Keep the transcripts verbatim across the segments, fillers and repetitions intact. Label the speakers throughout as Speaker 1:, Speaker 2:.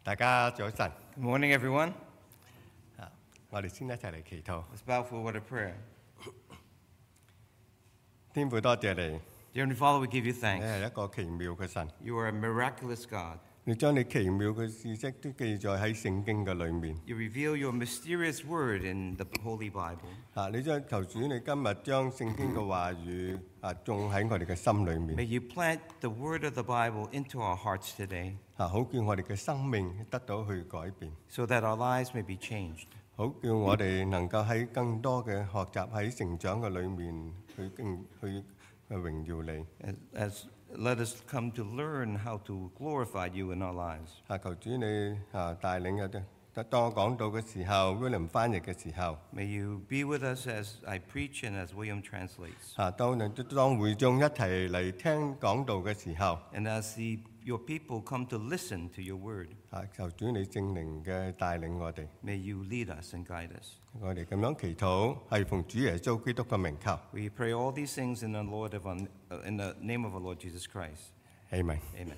Speaker 1: 大家早晨。
Speaker 2: Good morning, everyone.
Speaker 1: 啊，我哋先一齊嚟祈禱。
Speaker 2: Let's bow for a word of prayer.
Speaker 1: 天父多謝你，
Speaker 2: Dear Heavenly Father, we give you
Speaker 1: 你
Speaker 2: thanks.
Speaker 1: 係一個奇妙嘅神，
Speaker 2: You are a miraculous God.
Speaker 1: 你將你奇妙嘅事蹟都記載喺聖經嘅裏面。
Speaker 2: You reveal your mysterious word in the Holy Bible.
Speaker 1: 啊，你將求主，你今日將聖經嘅話語啊種喺我哋嘅心裏
Speaker 2: May
Speaker 1: 面，
Speaker 2: you plant the word of the Bible into our hearts today
Speaker 1: 啊，好叫我哋嘅生命得到去改變，
Speaker 2: so that our lives may be changed.
Speaker 1: 好叫我哋能夠喺更多嘅學習喺成長嘅裏面去敬去去榮耀你。
Speaker 2: As, as let us come to learn how to glorify you in our lives.
Speaker 1: 啊，求主你啊帶領嘅啫。當我講到嘅時候，William 翻譯嘅時候，
Speaker 2: May you be with us as I preach and as William translates.
Speaker 1: 啊，當當會眾一齊嚟聽講道嘅時候，
Speaker 2: And as the, your people come to listen to your word,
Speaker 1: 啊，求主你聖靈嘅帶領我哋，
Speaker 2: may you lead us and guide us.
Speaker 1: 我哋咁樣祈禱係奉主耶穌基督嘅名求
Speaker 2: We pray all these things in the Lord of our, uh, in the name of our Lord Jesus Christ.
Speaker 1: ，Amen。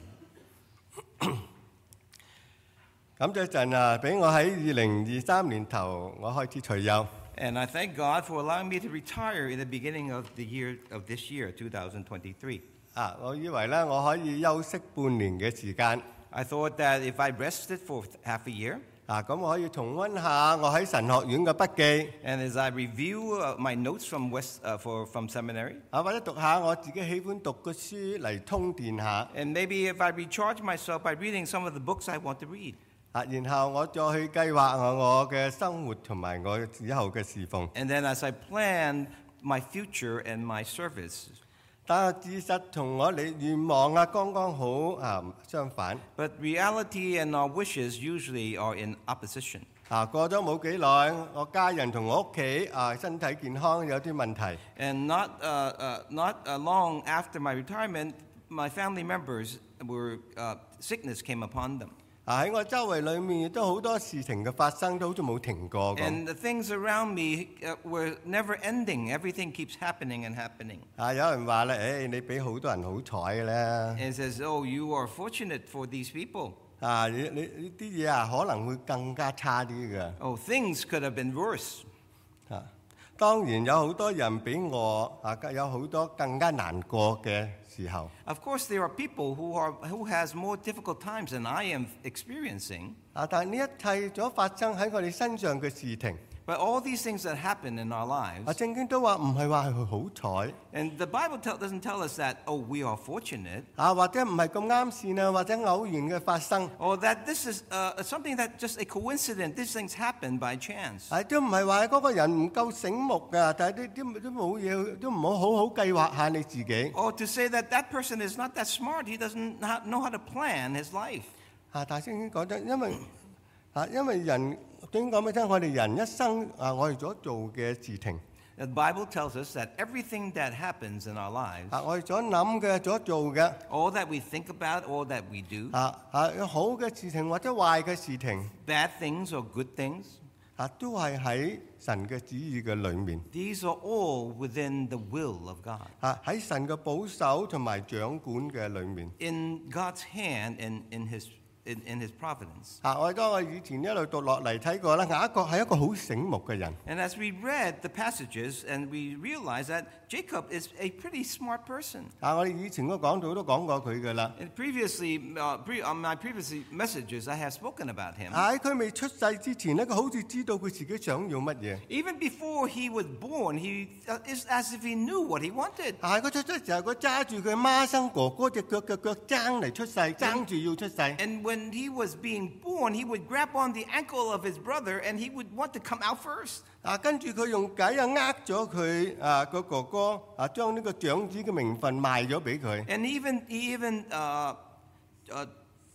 Speaker 2: Amen.
Speaker 1: 感謝神啊，俾我喺二零二三年頭我開始退休，
Speaker 2: And I thank God for allowing me to retire in the beginning of the year of this year, two thousand twenty-three.
Speaker 1: 啊，我以為咧我可以休息半年嘅時間，
Speaker 2: I thought that if I rested for half a year,
Speaker 1: 啊，咁我可以重温下我喺神學院嘅筆記，
Speaker 2: and as I review uh, my notes from West uh, for from seminary,
Speaker 1: 啊，或者讀下我自己喜歡讀嘅書嚟通電下，
Speaker 2: and maybe if I recharge myself by reading some of the books I want to read,
Speaker 1: 啊，然後我再去計劃我我嘅生活同埋我以後嘅侍奉。
Speaker 2: and then as I plan my future and my service.
Speaker 1: 但係事實同我哋願望啊，剛剛好啊相反。
Speaker 2: But reality and our wishes usually are in opposition.
Speaker 1: 啊，過咗冇幾耐，我家人同我屋企啊身體健康有啲問題，
Speaker 2: And not, uh, uh, not uh, long after my retirement, my family members were, uh, sickness came upon them.
Speaker 1: 啊喺我周圍裏面亦都好多事情嘅發生，都好似冇停過咁。
Speaker 2: And the things around me uh, were never ending. Everything keeps happening and happening.
Speaker 1: 啊，有人話咧，誒你俾好多人好彩嘅咧，
Speaker 2: And it says, oh, you are fortunate for these people.
Speaker 1: 啊你你呢啲嘢啊可能會更加差啲嘅。
Speaker 2: Oh, things could have been worse.
Speaker 1: 啊，當然有好多人比我啊有好多更加難過嘅時候。
Speaker 2: Of course, there are people who are who has more difficult times than I am experiencing.
Speaker 1: 啊，但係呢一切所發生喺我哋身上嘅事情，
Speaker 2: But all these things that happen in our
Speaker 1: 啊
Speaker 2: lives,
Speaker 1: 聖經都話唔係話係佢好彩。
Speaker 2: and the Bible tell, doesn't tell us that, oh, we are fortunate,
Speaker 1: 啊，或者唔係咁啱線啊，或者偶然嘅發生，
Speaker 2: or that this is uh, something that just a coincidence. These things happen by chance.
Speaker 1: 係都唔係話嗰個人唔夠醒目㗎，但係啲啲都冇嘢，都唔好好好計劃下你自己。
Speaker 2: Or to say that that person is not that smart, he doesn't not know how to plan his life.
Speaker 1: 啊，但係聖經講得，因為啊，因為人點講俾聽，我哋人一生啊，我哋所做嘅事情
Speaker 2: The Bible tells us that everything that happens in our lives,
Speaker 1: 啊，我哋所諗嘅、所做嘅
Speaker 2: all that we think about, all that we do,
Speaker 1: 啊啊，有好嘅事情或者壞嘅事情
Speaker 2: bad things or good things,
Speaker 1: 啊，都係喺神嘅旨意嘅裏面
Speaker 2: these are all within the will of God.
Speaker 1: 啊，喺神嘅保守同埋掌管嘅裏面。
Speaker 2: In God's hand and in his in, in his providence.
Speaker 1: 啊！我當我以前一路讀落嚟睇過啦，雅各係一個好醒目嘅人。
Speaker 2: And as we read the passages and we realize that Jacob is a pretty smart person.
Speaker 1: 啊！我哋以前個講道都講過佢噶啦。
Speaker 2: And previously, uh, pre, on my previous messages, I have spoken about him.
Speaker 1: 喺佢未出世之前咧，佢好似知道佢自己想要乜嘢。
Speaker 2: Even before he was born, he uh, is as if he knew what he wanted.
Speaker 1: 啊！佢出世嘅時候，佢揸住佢孖生哥哥隻腳嘅腳爭嚟出世，爭住要出世。
Speaker 2: And when he was being born, he would grab on the ankle of his brother and he would want to come out first.
Speaker 1: 啊！跟住佢用計啊呃咗佢啊個哥哥啊，將呢個長子嘅名分賣咗俾佢。
Speaker 2: And even he even uh, uh,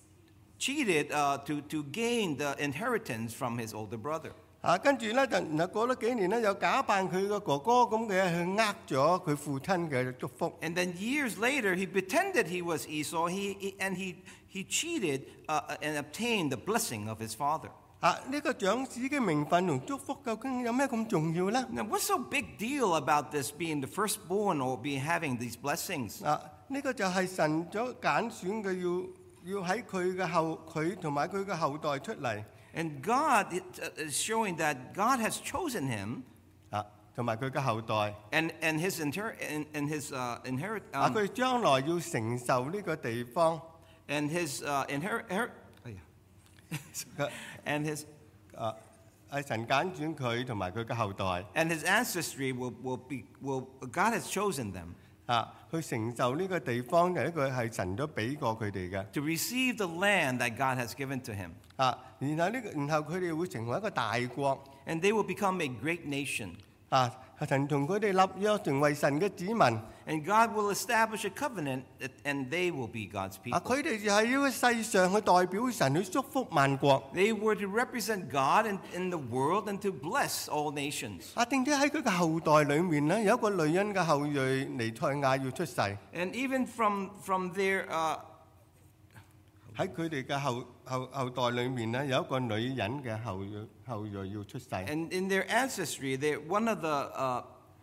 Speaker 2: cheated uh, to, to gain the inheritance from his older brother.
Speaker 1: 啊！跟住咧就然後過咗幾年咧，又假扮佢個哥哥咁嘅去呃咗佢父親嘅祝福。
Speaker 2: And then years later, he pretended he was Esau, he, he, and he, he cheated uh, and obtained the blessing of his father.
Speaker 1: 啊！呢個長子嘅名分同祝福究竟有咩咁重要咧？
Speaker 2: Now, what's so big deal about this being the firstborn or being having these blessings?
Speaker 1: 啊！呢個就係神所揀選嘅要要喺佢嘅後佢同埋佢嘅後代出嚟
Speaker 2: And God it, uh, is showing that God has chosen him
Speaker 1: 啊，同埋佢嘅後代
Speaker 2: and, and his, inter, and, and his uh, inherit,
Speaker 1: 啊，
Speaker 2: um,
Speaker 1: 佢將來要承受呢個地方
Speaker 2: and his uh, inherit, inherit oh, yeah.
Speaker 1: 嘅
Speaker 2: and his
Speaker 1: 啊，係神揀選佢同埋佢嘅後代
Speaker 2: and his ancestry will, will be will God has chosen them
Speaker 1: 啊，去承受呢個地方係一個係神都俾過佢哋嘅
Speaker 2: to receive the land that God has given to him.
Speaker 1: 啊，然後呢個然後佢哋會成為一個大國
Speaker 2: And they will become a great nation.
Speaker 1: 啊，神同佢哋立約成為神嘅子民
Speaker 2: And God will establish a covenant that, and they will be God's
Speaker 1: 啊，
Speaker 2: people.
Speaker 1: 佢哋就喺呢個世上去代表神去祝福萬國
Speaker 2: They were to represent God in, in the world and to bless all nations.
Speaker 1: 啊，並且喺佢嘅後代裏面咧，有一個女人嘅後裔尼賽亞要出世，
Speaker 2: And even from, from their, uh,
Speaker 1: 喺佢哋嘅後後後代裏面咧，有一個女人嘅後裔後裔要出世。
Speaker 2: and in their ancestry, they, one of the uh,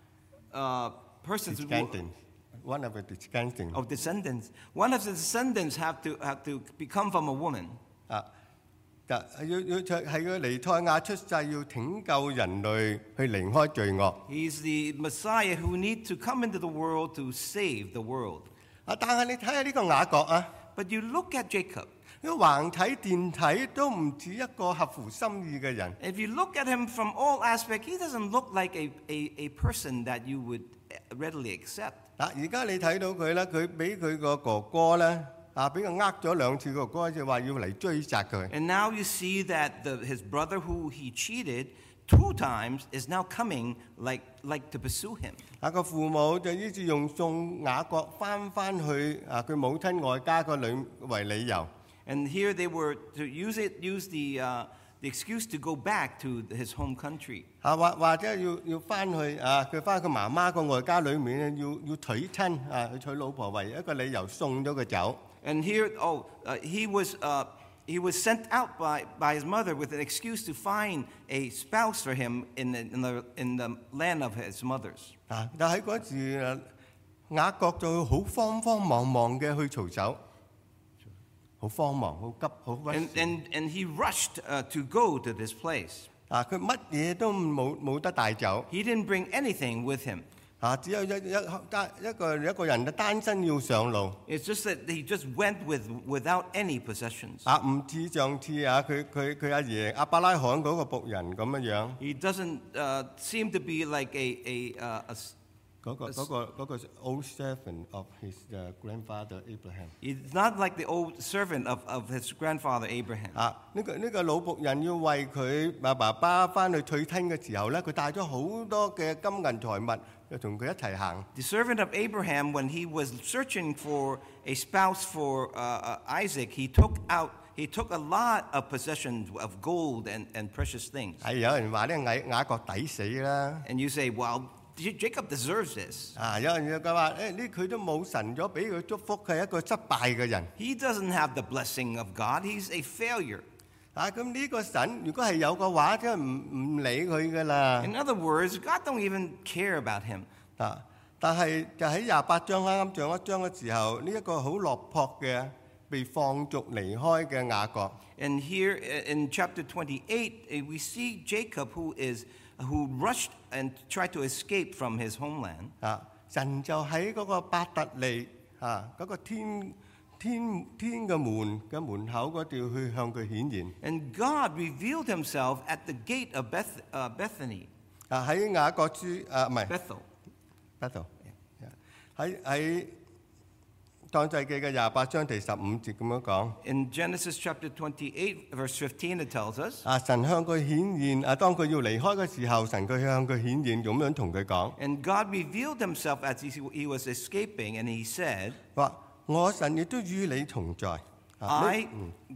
Speaker 2: uh, persons who,
Speaker 1: Descendants, one of the descendants
Speaker 2: of descendants, one of the descendants have to, have to become from a woman.
Speaker 1: 啊，就要要係個尼賽亞出世，要拯救人類去離開罪惡。
Speaker 2: He's the Messiah who needs to come into the world to save the world.
Speaker 1: 啊，但係你睇下呢個雅各啊，
Speaker 2: But you look at Jacob.
Speaker 1: 呢個橫睇電睇都唔似一個合乎心意嘅人。
Speaker 2: If you look at him from all aspects, he doesn't look like a, a, a person that you would readily accept.
Speaker 1: 嗱，而家你睇到佢咧，佢俾佢個哥哥咧，啊，俾佢呃咗兩次，個哥哥就話要嚟追殺佢。
Speaker 2: And now you see that the, his brother who he cheated two times is now coming like, like to pursue him.
Speaker 1: 啊，個父母就於是用送雅各翻翻去啊佢母親外家個女為理由。
Speaker 2: And here they were to use it, use the, uh, the excuse to go back to his home country.
Speaker 1: 啊，或或者要要翻去啊，佢翻去佢媽媽個外家裏面咧，要要娶親啊，去娶老婆為一個理由送咗佢走。
Speaker 2: And here, oh, uh, he was uh, he was sent out by, by his mother with an excuse to find a spouse for him in the, in the, in the land of his mother's.
Speaker 1: 啊，但喺嗰時啊雅各就好慌慌忙忙嘅去逃走，好慌忙，好急，好
Speaker 2: And,
Speaker 1: rush
Speaker 2: and, and he rushed uh, to go to this place.
Speaker 1: 啊！佢乜嘢都冇冇得帶走
Speaker 2: He didn't bring anything with him.
Speaker 1: 啊！只有一一單一個一個人嘅單身要上路
Speaker 2: It's just that he just went with, without any possessions.
Speaker 1: 啊！唔似上次啊，佢佢佢阿爺亞伯拉罕嗰個僕人咁樣樣。
Speaker 2: He doesn't uh, seem to be like a, a, uh, a s-
Speaker 1: 嗰、個嗰、個嗰、個 old servant of his、uh, grandfather Abraham
Speaker 2: he's not like the old servant of, of his grandfather Abraham.
Speaker 1: 啊！呢、個呢、個老僕人要為佢爸爸爸翻去取親嘅時候咧，佢帶咗好多嘅金銀財物，就同佢一齊行。
Speaker 2: The servant of Abraham, when he was searching for a spouse for uh, uh, Isaac, he took out, he took a lot of possessions of gold and, and precious things.
Speaker 1: 係有人話咧，雅雅各抵死啦！
Speaker 2: And you say, well, J- Jacob deserves this.
Speaker 1: 啊，有人就話誒呢佢都冇神咗俾佢祝福，佢係一個失敗嘅人。
Speaker 2: He doesn't have the blessing of God. He's a failure.
Speaker 1: 啊，咁呢個神如果係有嘅話，真係唔唔理佢噶啦。
Speaker 2: In other words, God don't even care about him.
Speaker 1: 啊，但係就喺廿八章啱啱上一章嘅時候，呢、一個好落魄嘅被放逐離開嘅雅各。
Speaker 2: And here uh, in chapter twenty-eight, uh, we see Jacob who is who rushed and tried to escape from his homeland.
Speaker 1: 啊！神就喺嗰個伯特利啊嗰、個天天天嘅門嘅門口嗰度去向佢顯現。
Speaker 2: And God revealed himself at the gate of Beth, uh, Bethany,
Speaker 1: 啊喺雅各書啊唔係
Speaker 2: Bethel.
Speaker 1: 嗰度，喺喺創世記嘅廿八章第十五節咁樣講。
Speaker 2: In Genesis chapter twenty-eight, verse fifteen, it tells us,
Speaker 1: 啊！神向佢顯現啊，當佢要離開嘅時候，神佢向佢顯現咁樣同佢講。
Speaker 2: and God revealed himself as he, he was escaping, and he said,
Speaker 1: 話我神亦都與你同在。啊
Speaker 2: I,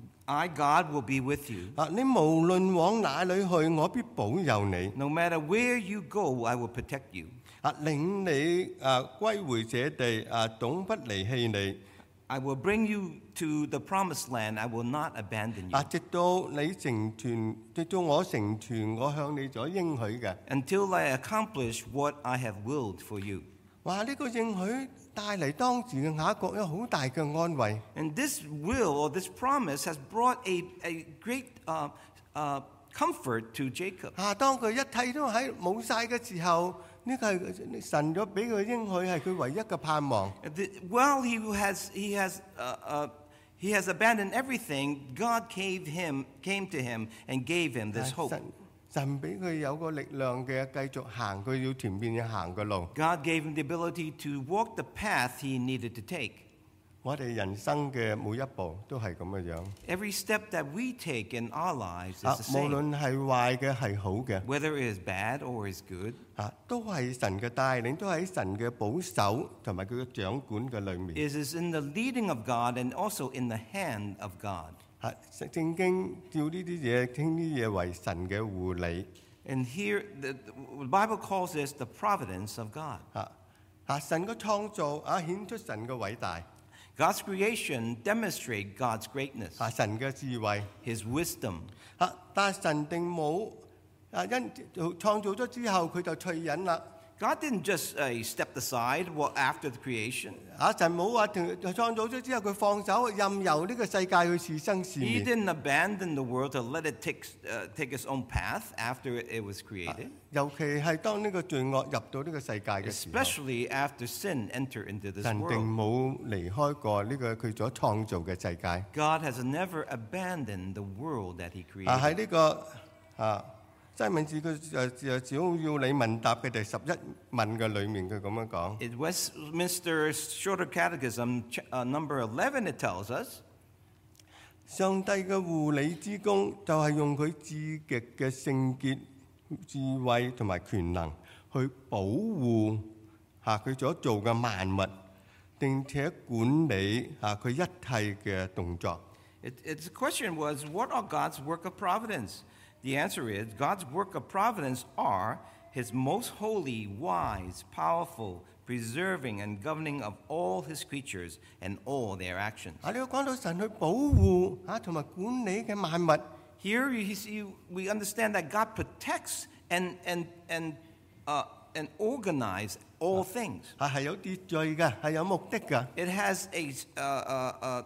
Speaker 2: I, God, will be with you.
Speaker 1: 啊！你無論往哪裏去，我必保佑你。
Speaker 2: No matter where you go, I will protect you.
Speaker 1: 啊！領你啊歸回這地啊，總不離棄你。
Speaker 2: I will bring you to the promised land. I will not abandon you.
Speaker 1: 啊！直到你成全，直到我成全我向你所應許嘅。
Speaker 2: Until I accomplish what I have willed for you.
Speaker 1: 哇！呢、個應許帶嚟當時嘅雅各有好大嘅安慰。
Speaker 2: And this will or this promise has brought a, a great uh, uh, comfort to Jacob.
Speaker 1: 啊，當佢一切都喺冇晒嘅時候，呢個係神咗俾佢應許係佢唯一嘅盼望。
Speaker 2: The- While he has, he has, uh, uh, he has abandoned everything, God gave him, came to him and gave him this
Speaker 1: 啊
Speaker 2: hope.
Speaker 1: 神神俾佢有個力量嘅繼續行佢要前邊要行嘅路。
Speaker 2: God gave him the ability to walk the path he needed to take.
Speaker 1: 我哋人生嘅每一步都係咁嘅樣。
Speaker 2: Every step that we take in our lives
Speaker 1: 啊，
Speaker 2: is the
Speaker 1: 無
Speaker 2: same.
Speaker 1: 論係壞嘅係好嘅，
Speaker 2: Whether it is bad or is good,
Speaker 1: 啊，都係神嘅帶領，都喺神嘅保守同埋佢嘅掌管嘅裏面。
Speaker 2: it is in the leading of God and also in the hand of God.
Speaker 1: 啊，聖經叫呢啲嘢稱呢啲嘢為神嘅護理。
Speaker 2: And here, the, the Bible calls this the providence of God.
Speaker 1: 啊啊，神嘅創造啊，顯出神嘅偉大。
Speaker 2: God's creation demonstrates God's greatness,
Speaker 1: 啊，神嘅智慧。
Speaker 2: His wisdom.
Speaker 1: 啊，但係神定冇啊，因創造咗之後佢就退隱啦。
Speaker 2: God didn't just uh, step aside well, after the creation.
Speaker 1: 啊，神冇話停創造咗之後佢放手任由呢個世界去是生是
Speaker 2: He
Speaker 1: 滅。
Speaker 2: didn't abandon the world to let it take, uh, take its own path after it was created,
Speaker 1: 尤其係當呢個罪惡入到呢個世界嘅時候，
Speaker 2: especially after sin entered into this
Speaker 1: 神定
Speaker 2: world.
Speaker 1: 冇離開過呢個佢所創造嘅世界。
Speaker 2: God has never abandoned the world that He
Speaker 1: 啊，
Speaker 2: created.
Speaker 1: 喺呢個啊西敏寺佢誒誒只要要你問答嘅第十一問嘅裏面，佢咁樣講。
Speaker 2: In Westminster Shorter Catechism, ch- uh, number eleven, it tells us,
Speaker 1: 上帝嘅護理之功就係用佢至極嘅聖潔、智慧同埋權能去保護嚇佢所做嘅萬物，並且管理嚇佢一切嘅動作。
Speaker 2: it, its question was, what are God's work of providence? The answer is, God's work of providence are His most holy, wise, powerful, preserving, and governing of all His creatures and all their actions.
Speaker 1: 啊，你要講到神去保護嚇同埋管理嘅萬物。
Speaker 2: Here you see, we understand that God protects and, and, and, uh, and organizes all things.
Speaker 1: 啊，係有秩序嘅，係有目的嘅。
Speaker 2: It has a, uh, uh, uh,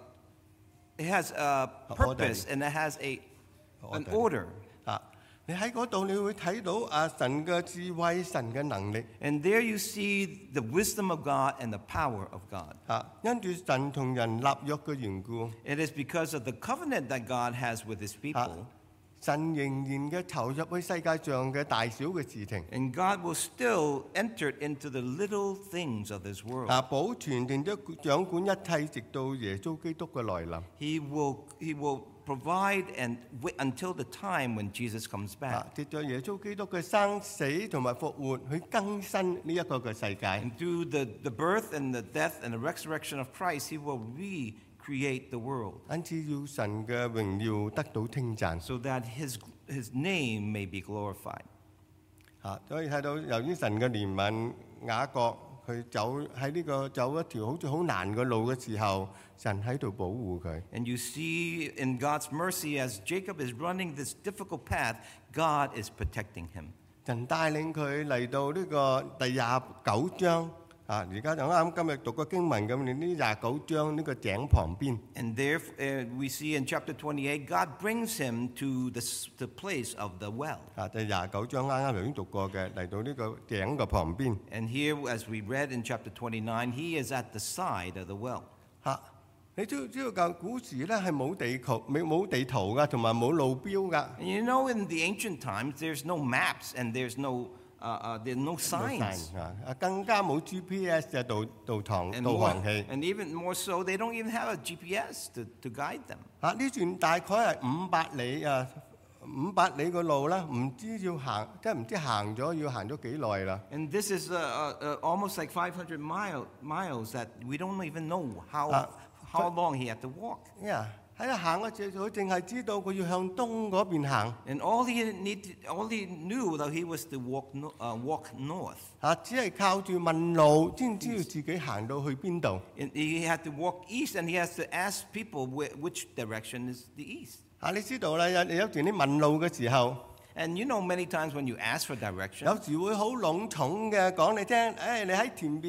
Speaker 2: it has a purpose and it has a, an order.
Speaker 1: 啊，你喺嗰度你會睇到啊神嘅智慧、神嘅能力。
Speaker 2: And there you see the wisdom of God and the power of God.
Speaker 1: 啊，因住神同人立約嘅緣故，
Speaker 2: It is because of the covenant that God has with His
Speaker 1: 啊
Speaker 2: people,
Speaker 1: 神仍然嘅投入去世界上嘅大小嘅事情，
Speaker 2: and God will still enter into the little things of this world.
Speaker 1: 啊保存並且掌管一切，直到耶穌基督嘅來臨。
Speaker 2: He will, he will provide and wait until the time when Jesus comes
Speaker 1: 啊
Speaker 2: back.
Speaker 1: 藉着耶穌基督嘅生死同埋復活，去更新呢一個嘅世界。
Speaker 2: And through the, the birth and the death and the resurrection of Christ, He will recreate the world
Speaker 1: 因此要神嘅榮耀得到稱讚。
Speaker 2: so that His, his name may be glorified.
Speaker 1: 啊，所以睇到由於神嘅憐憫，雅各佢走喺呢個走一條好似好難嘅路嘅時候，神喺度保護佢。
Speaker 2: And you see in God's mercy, as Jacob is running this difficult path, God is protecting him.
Speaker 1: 神帶領佢嚟到呢個第廿九章啊！而家就啱啱今日讀個經文咁，你呢廿九章呢個井旁邊
Speaker 2: And there uh, we see in chapter twenty-eight, God brings him to the, s- the place of the well.
Speaker 1: 啊，第廿九章啱啱頭先讀過嘅，嚟到呢個井嘅旁邊
Speaker 2: And here, as we read in chapter twenty-nine, he is at the side of the well.
Speaker 1: 嚇。你知知道舊古時咧係冇地圖、冇冇地圖噶，同埋冇路標噶。
Speaker 2: And you know, in the ancient times, there's no maps and there's no, uh, uh, there's no signs.
Speaker 1: 啊，更加冇 G P S 嘅導導航
Speaker 2: And,
Speaker 1: 導
Speaker 2: more,
Speaker 1: 航器。
Speaker 2: and even more so, they don't even have a G P S to, to guide them.
Speaker 1: 啊，呢段大概係五百里啊，五百里個路啦，唔知要行，即係唔知行咗要行咗幾耐啦。
Speaker 2: And this is uh, uh, uh, almost like five hundred mile, miles that we don't even know how,
Speaker 1: Uh,
Speaker 2: how long he had to walk.
Speaker 1: 呀，喺度行嗰時，佢淨係知道佢要向東嗰邊行，
Speaker 2: And all he, need, all he knew that he was to walk, no, uh, walk north.
Speaker 1: 啊，只係靠住問路先知道自己行到去邊度。
Speaker 2: And he had to walk east, and he has to ask people wh- which direction is the east.
Speaker 1: 啊，你知道啦，有有時你問路嘅時候，
Speaker 2: And you know, many times when you ask for direction,
Speaker 1: 有時會好籠統嘅講你聽，誒、你喺前邊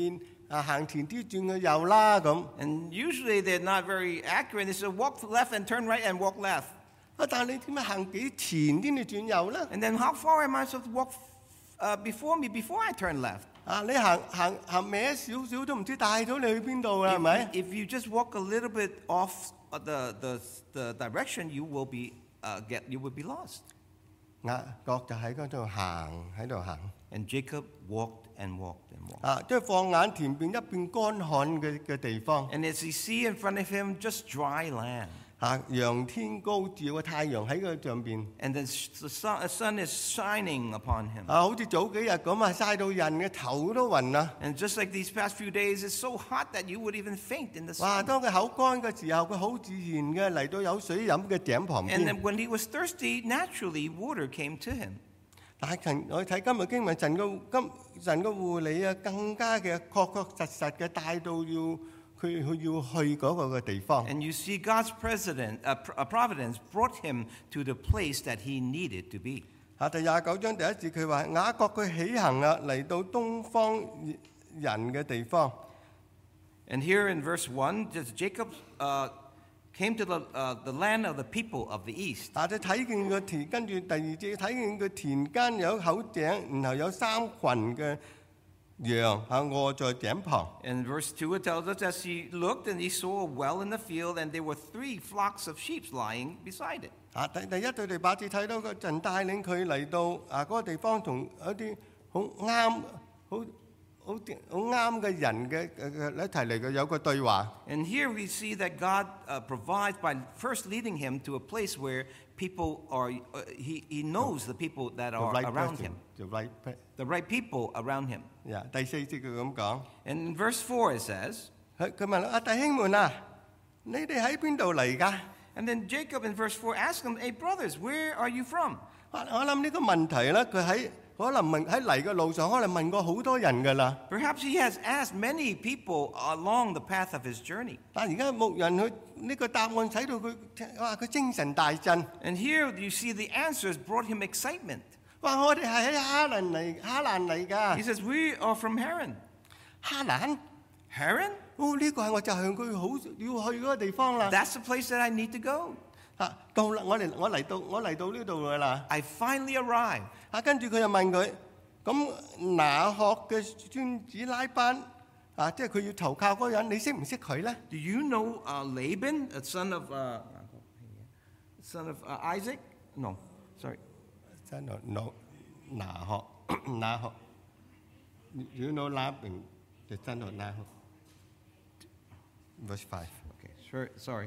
Speaker 1: 啊行前啲轉去右啦咁。
Speaker 2: And usually they're not very accurate. They say walk left and turn right and walk left.
Speaker 1: 啊，但係你點解行幾前啲你轉右咧？
Speaker 2: And then how far am I supposed to walk uh, before me before I turn left?
Speaker 1: 啊，你行行行歪少少都唔知帶咗你去邊度啦，係咪？
Speaker 2: If, if you just walk a little bit off the, the, the direction, you will be uh, get you will be lost.
Speaker 1: 雅各就喺嗰度行，喺度行。
Speaker 2: And Jacob walked and walked and walked.
Speaker 1: 啊，即係放眼前邊一片乾旱嘅嘅地方。
Speaker 2: And as he see in front of him just dry land.
Speaker 1: 啊，陽天高照，個太陽喺個上邊。
Speaker 2: And then the sun, the sun is shining upon him.
Speaker 1: 啊，好似早幾日咁啊，曬到人嘅頭都暈啦。
Speaker 2: And just like these past few days, it's so hot that you would even faint in the
Speaker 1: 哇！
Speaker 2: sun.
Speaker 1: 當佢口乾嘅時候，佢好自然嘅嚟到有水飲嘅井旁
Speaker 2: And
Speaker 1: 邊。
Speaker 2: then when he was thirsty, naturally water came to him.
Speaker 1: 但係神，我睇今日經文，神嘅今神嘅護理啊，更加嘅確確實實嘅帶到要佢佢要去嗰個嘅地方。
Speaker 2: And you see God's president, uh, pr- uh, providence brought him to the place that he needed to be.
Speaker 1: 啊，第廿九章第一節佢話雅各佢起行啊，嚟到東方人嘅地方。
Speaker 2: And here in verse one, just Jacob uh, came to the, uh, the land of the people of the east.
Speaker 1: 啊，就睇見個田，跟住第二節睇見個田間有口井，然後有三群嘅羊啊卧在井旁。
Speaker 2: In verse two, it tells us as he looked and he saw a well in the field, and there were three flocks of sheep lying beside it.
Speaker 1: 啊，第第一到第八節睇到個神帶領佢嚟到啊嗰個地方，同一啲好啱好好好啱嘅人嘅嘅一齊嚟嘅有個對話。
Speaker 2: And here we see that God uh, provides by first leading him to a place where people are, uh, he, he knows the people that
Speaker 1: The
Speaker 2: are
Speaker 1: right
Speaker 2: around
Speaker 1: person,
Speaker 2: him,
Speaker 1: the right pe-
Speaker 2: the right people around him.
Speaker 1: yeah，第四節佢咁講，
Speaker 2: And in verse four it says,
Speaker 1: 佢佢問啊弟兄們啊，你哋喺邊度嚟㗎？
Speaker 2: and then Jacob in verse four asked them, hey brothers, where are you from?
Speaker 1: 我我諗呢個問題咧，佢喺可能問喺嚟嘅路上，可能問過好多人㗎啦。
Speaker 2: Perhaps he has asked many people along the path of his journey.
Speaker 1: 但而家牧人佢呢個答案使到佢哇佢精神大振。
Speaker 2: And here you see the answers brought him excitement.
Speaker 1: 話我哋係喺哈蘭嚟，哈蘭嚟
Speaker 2: He
Speaker 1: 㗎。
Speaker 2: says, we are from Haran.
Speaker 1: 哈蘭？
Speaker 2: Haran?
Speaker 1: 哦，呢、個係我就向佢好要去嗰個地方啦。
Speaker 2: That's the place that I need to go.
Speaker 1: 啊，到啦，我嚟我嚟到我嚟到呢度㗎啦。
Speaker 2: I finally arrived.
Speaker 1: 啊，跟住佢又問佢，咁拿鶴嘅孫子拉班啊，即係佢要投靠嗰個人，你識唔識佢咧？
Speaker 2: Do you know uh, Laban, a son of uh, son of uh, Isaac? No, sorry.
Speaker 1: 真係拿拿鶴拿鶴，you know Laban the son of Nahor. Verse five.
Speaker 2: Okay, sure. Sorry.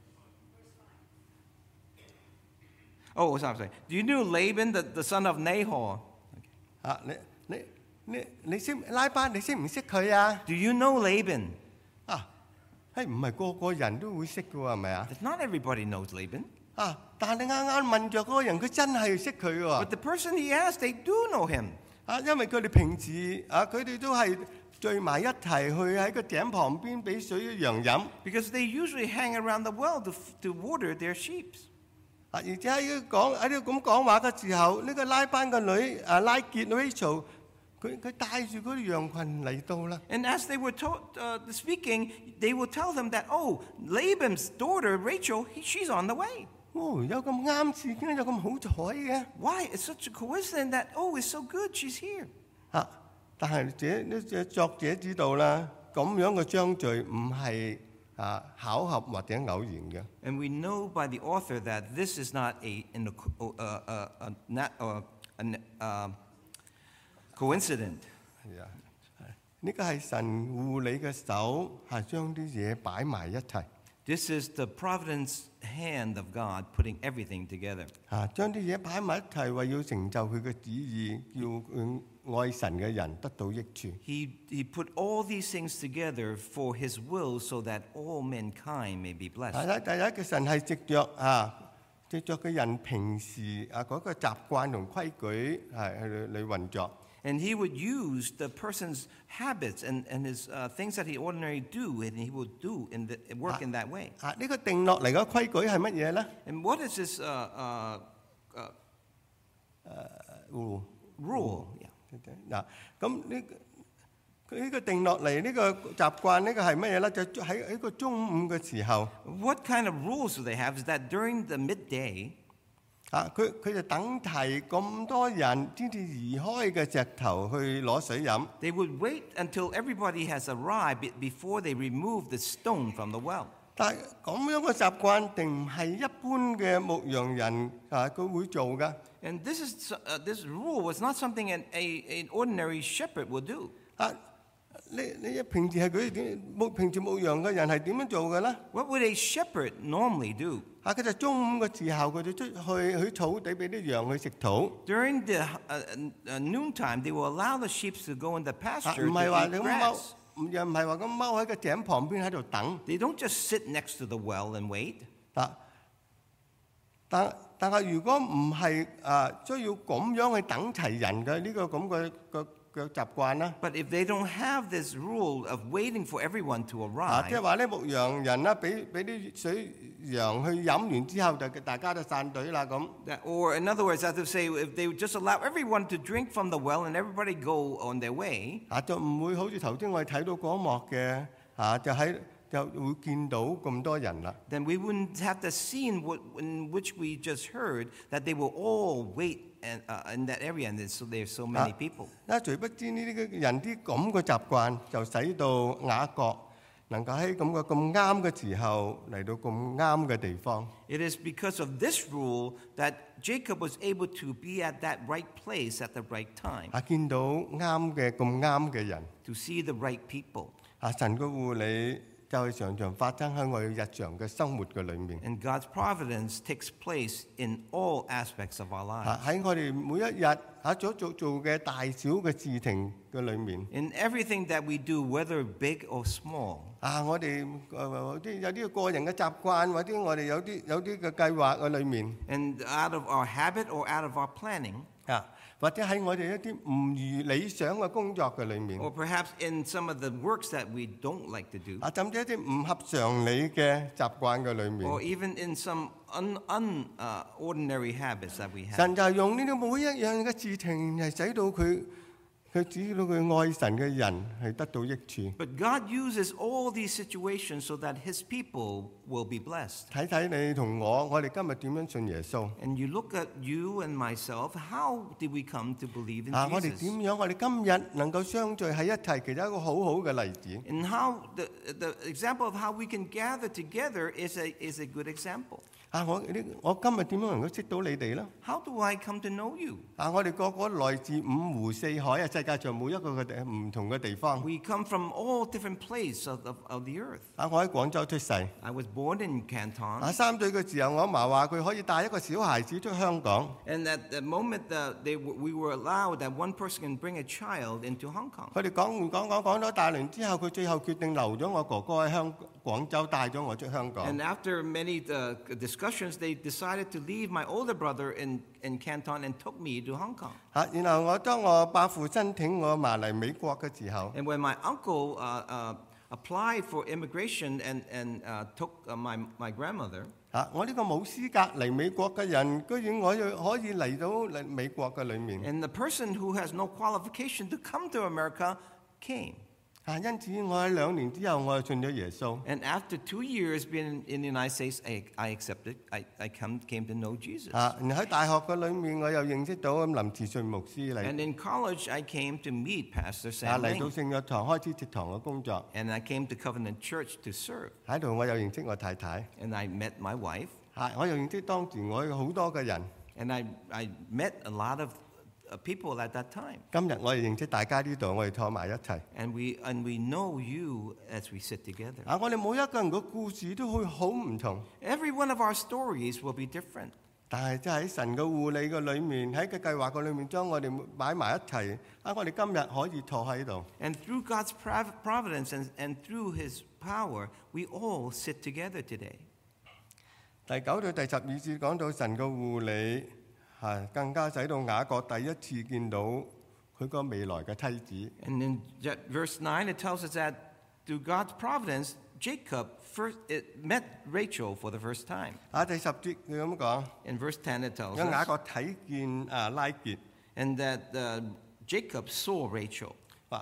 Speaker 2: Oh, sorry, sorry. Do you know Laban, the, the son of Nahor?
Speaker 1: 啊，你你你你識拉班，你識唔識佢啊？
Speaker 2: Do you know Laban?
Speaker 1: 啊，係唔係個個人都會識嘅喎？係咪啊？
Speaker 2: That not everybody knows Laban.
Speaker 1: 啊，但係你啱啱問着嗰個人，佢真係識佢嘅喎。
Speaker 2: But the person he asked, they do know him.
Speaker 1: 啊，因為佢哋平時啊，佢哋都係聚埋一齊去喺個井旁邊俾水羊飲。
Speaker 2: Because they usually hang around the well to, to water their sheep.
Speaker 1: 啊，而且喺佢講喺呢個咁講話嘅時候，呢、個拉班嘅女啊拉結 Rachel，佢佢帶住嗰啲羊群嚟到啦。
Speaker 2: And as they were told, uh, speaking, they will tell them that, oh, Laban's daughter, Rachel, he, she's on the way.
Speaker 1: 哦，有咁啱事，點解有咁好彩嘅？
Speaker 2: Why? It's such a coincidence that, oh, it's so good, she's here.
Speaker 1: 啊，但係這呢隻作者知道啦，咁樣嘅章序唔係啊巧合或者偶然嘅。
Speaker 2: And we know by the author that this is not a, an, uh, uh, uh, not, uh, an, uh, coincidence.
Speaker 1: 係啊，呢個係神護理嘅手，係將啲嘢擺埋一齊。
Speaker 2: This is the providence hand of God putting everything together.
Speaker 1: 啊，將啲嘢擺埋一齊，為要成就佢嘅旨意，叫佢愛神嘅人得到益處。
Speaker 2: He, he put all these things together for his will so that all mankind may be
Speaker 1: 第
Speaker 2: blessed.
Speaker 1: 一第一嘅神係藉着啊，藉着嘅人平時啊嗰個習慣同規矩係去嚟運作。
Speaker 2: And he would use the person's habits and, and his uh, things that he ordinarily do, and he would do in the, work in that way.
Speaker 1: 啊，呢個定落嚟嘅規矩係乜嘢咧？
Speaker 2: And what is this uh, uh, uh,
Speaker 1: rule
Speaker 2: rule? Yeah.
Speaker 1: 嗱，咁呢佢呢個定落嚟呢個習慣呢個係乜嘢咧？就喺喺個中午嘅時候，
Speaker 2: What kind of rules do they have is that during the midday,
Speaker 1: 啊佢佢就等齊咁多人先至移開嘅石頭去攞水飲。
Speaker 2: they would wait until everybody has arrived be- before they remove the stone from the well.
Speaker 1: 但係咁樣嘅習慣定唔係一般嘅牧羊人啊佢會做㗎。
Speaker 2: And this is uh, this rule was not something an, a, an ordinary shepherd would do.
Speaker 1: 啊，你你平時係佢點牧平時牧羊嘅人係點樣做嘅咧？
Speaker 2: What would a shepherd normally do?
Speaker 1: 啊，佢就中午嘅時候，佢就出去去草地俾啲羊去食土。
Speaker 2: During the uh, uh, noontime, they will allow the sheep to go in the
Speaker 1: 啊，
Speaker 2: pasture
Speaker 1: 唔係話
Speaker 2: to
Speaker 1: 你
Speaker 2: eat
Speaker 1: 咁踎
Speaker 2: grass.，
Speaker 1: 又唔係話咁踎喺個井旁邊喺度等。
Speaker 2: They don't just sit next to the well and wait.
Speaker 1: 啊，但但係如果唔係啊，需要咁樣去等齊人嘅呢個咁嘅嘅嘅習慣啦。
Speaker 2: But if they don't have this rule of waiting for everyone to
Speaker 1: 啊，即係
Speaker 2: arrive,
Speaker 1: 話咧，牧羊人啦，俾俾啲水羊去飲完之後，就大家都散隊啦咁。
Speaker 2: that, or in other words, as to say, if they would just allow everyone to drink from the well and everybody go on their way,
Speaker 1: 啊，就唔會好似頭先我哋睇到嗰一幕嘅，啊，就喺就會見到咁多人啦。
Speaker 2: then we wouldn't have the scene w- in which we just heard that they will all wait and, uh, in that area and there's so, there's so many people.
Speaker 1: 啊，殊不知呢啲嘅人啲咁嘅習慣，就使到雅各能夠喺咁嘅咁啱嘅時候嚟到咁啱嘅地方。
Speaker 2: It is because of this rule that Jacob was able to be at that right place at the right time,
Speaker 1: 啊，見到啱嘅咁啱嘅人，
Speaker 2: to see the right people.
Speaker 1: 啊，神嘅護理就係常常發生喺我哋日常嘅生活嘅裏面。
Speaker 2: And God's providence takes place in all aspects of our
Speaker 1: 啊，
Speaker 2: lives.
Speaker 1: 喺我哋每一日喺所做做嘅大小嘅事情嘅裏面。
Speaker 2: In everything that we do, whether big or small.
Speaker 1: 啊，我哋誒啲有啲個人嘅習慣，或者我哋有啲有啲嘅計劃嘅裏面。
Speaker 2: And out of our habit or out of our planning,
Speaker 1: 啊，或者喺我哋一啲唔如理想嘅工作嘅裏面。
Speaker 2: or perhaps in some of the works that we don't like to do,
Speaker 1: 啊，甚至一啲唔合常理嘅習慣嘅裏面。
Speaker 2: or even in some un, un, uh, ordinary habits that we have.
Speaker 1: 神就係用呢啲每一樣嘅事情，係使到佢佢指到佢愛神嘅人係得到益處。
Speaker 2: But God uses all these situations so that His people will be blessed.
Speaker 1: 睇睇你同我，我哋今日點樣信耶穌？
Speaker 2: And you look at you and myself, how did we come to believe in
Speaker 1: 啊，我哋
Speaker 2: Jesus?
Speaker 1: 點樣？我哋今日能夠相聚喺一齊，其實一個好好嘅例子。
Speaker 2: And how the, the example of how we can gather together is a, is a good example.
Speaker 1: 啊，我呢我今日點樣能夠識到你哋咧？
Speaker 2: How do I come to know you?
Speaker 1: 啊，我哋個個來自五湖四海啊，世界上每一個嘅地唔同嘅地方。
Speaker 2: We come from all different places of, of, of the earth.
Speaker 1: 啊，我喺廣州出世。
Speaker 2: I was born in Canton.
Speaker 1: 啊，三歲嘅時候，我阿嫲話佢可以帶一個小孩子出香港。
Speaker 2: And at the moment that they, w- we were allowed that one person can bring a child into Hong Kong.
Speaker 1: 佢哋講完講講講咗大輪之後，佢最後決定留咗我哥哥喺香廣州，帶咗我出香港。
Speaker 2: And after many uh, discussions, they decided to leave my older brother in, in Canton and took me to Hong Kong.
Speaker 1: 啊，然後我當我伯父申請我嫲嚟美國嘅時候，
Speaker 2: And when my uncle uh, uh, applied for immigration and, and uh, took uh, my, my grandmother,
Speaker 1: 啊，我呢個冇資格嚟美國嘅人，居然我又可以嚟到嚟美國嘅裏面。
Speaker 2: and the person who has no qualification to come to America came.
Speaker 1: 啊，因此我喺兩年之後，我就信咗耶穌。
Speaker 2: And after two years being in the United States, I, I accepted, I, I come, came to know Jesus.
Speaker 1: 啊，然後喺大學嘅裏面，我又認識到咁林慈信牧師
Speaker 2: And
Speaker 1: 嚟，
Speaker 2: in college, I came to meet Pastor
Speaker 1: 啊
Speaker 2: Sam
Speaker 1: 嚟到
Speaker 2: Ling.
Speaker 1: 聖約堂開始植堂嘅工作。
Speaker 2: And I came to Covenant Church to serve.
Speaker 1: 喺度我又認識我太太，
Speaker 2: And I met my wife.
Speaker 1: 啊，我又認識當時我有好多嘅人。
Speaker 2: And I, I met a lot of uh, people at that time.
Speaker 1: 今日我哋認識大家呢度，我哋坐埋一齊。
Speaker 2: And we, and we know you as we sit together.
Speaker 1: 啊，我哋每一個人嘅故事都會好唔同，
Speaker 2: Every one of our stories will be different.
Speaker 1: 但係即係喺神嘅護理嘅裏面，喺嘅計劃嘅裏面，將我哋擺埋一齊。啊，我哋今日可以坐喺度。
Speaker 2: And through God's prov- providence and, and through His power, we all sit together today.
Speaker 1: 第九到第十二節講到神嘅護理，係更加使到雅各第一次見到佢個未來嘅妻子。
Speaker 2: And in Je- verse nine, it tells us that through God's providence, Jacob first it met Rachel for the first time.
Speaker 1: 啊，第十節佢咁講，
Speaker 2: In verse ten, it tells
Speaker 1: 有雅
Speaker 2: us
Speaker 1: 各睇見啊拉結，
Speaker 2: and that uh, Jacob saw Rachel.
Speaker 1: 話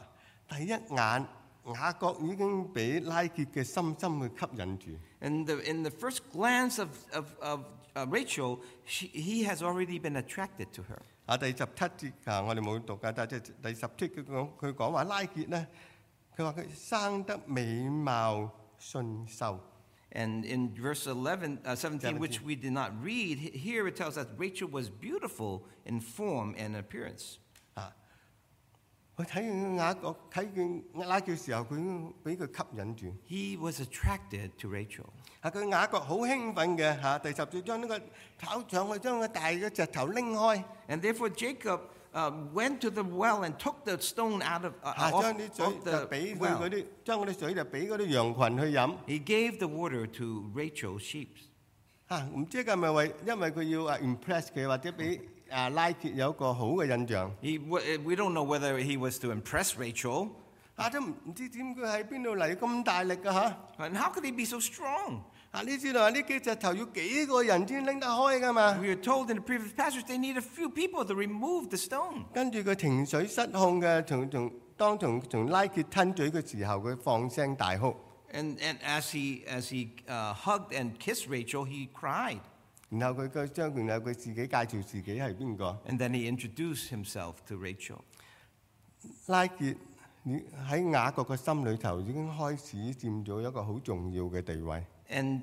Speaker 1: 第一眼雅各已經俾拉結嘅深深去吸引住。
Speaker 2: And the, in the first glance of, of, of uh, Rachel, she, he has already been attracted to her.
Speaker 1: 啊，第十七節啊，我哋冇讀㗎，但係即係第十節佢講佢講話拉結咧，佢話佢生得美貌俊秀。
Speaker 2: And in verse eleven, uh, seventeen, which
Speaker 1: seventeen.
Speaker 2: we did not read, he- here it tells us Rachel was beautiful in form and appearance.
Speaker 1: 啊，佢睇見雅各睇見拉結嘅時候，佢已經俾佢吸引住。
Speaker 2: He was attracted to Rachel.
Speaker 1: 啊，佢雅各好興奮嘅嚇，第十節將呢個跑上去，將個大嘅石頭拎開，
Speaker 2: And therefore Jacob uh, went to the well and took the stone out of, uh,
Speaker 1: 嚇
Speaker 2: off,
Speaker 1: 將啲水
Speaker 2: off
Speaker 1: 就
Speaker 2: the
Speaker 1: 俾佢
Speaker 2: well.
Speaker 1: 嗰啲，將嗰啲水就俾嗰啲羊群去飲。
Speaker 2: He gave the water to Rachel's sheep.
Speaker 1: 嚇，唔知係咪為因為佢要啊 impress 佢，或者俾啊拉結有一個好嘅印象。
Speaker 2: He, we don't know whether he was to impress Rachel.
Speaker 1: 啊，都唔唔知點佢喺邊度嚟咁大力㗎嚇。
Speaker 2: And how could he be so strong?
Speaker 1: 啊，你知道啊？呢幾隻頭要幾個人先拎得開㗎嘛？
Speaker 2: We are told in the previous passage they need a few people to remove the stone.
Speaker 1: 跟住佢情緒失控嘅，從從當從從拉結吞嘴嘅時候，佢放聲大哭。
Speaker 2: And, and as he, as he uh, hugged and kissed Rachel, he cried.
Speaker 1: 然後佢佢將然後佢自己介紹自己係邊個。
Speaker 2: And then he introduced himself to Rachel.
Speaker 1: 拉結你喺雅各嘅心裏頭已經開始佔咗一個好重要嘅地位。
Speaker 2: And,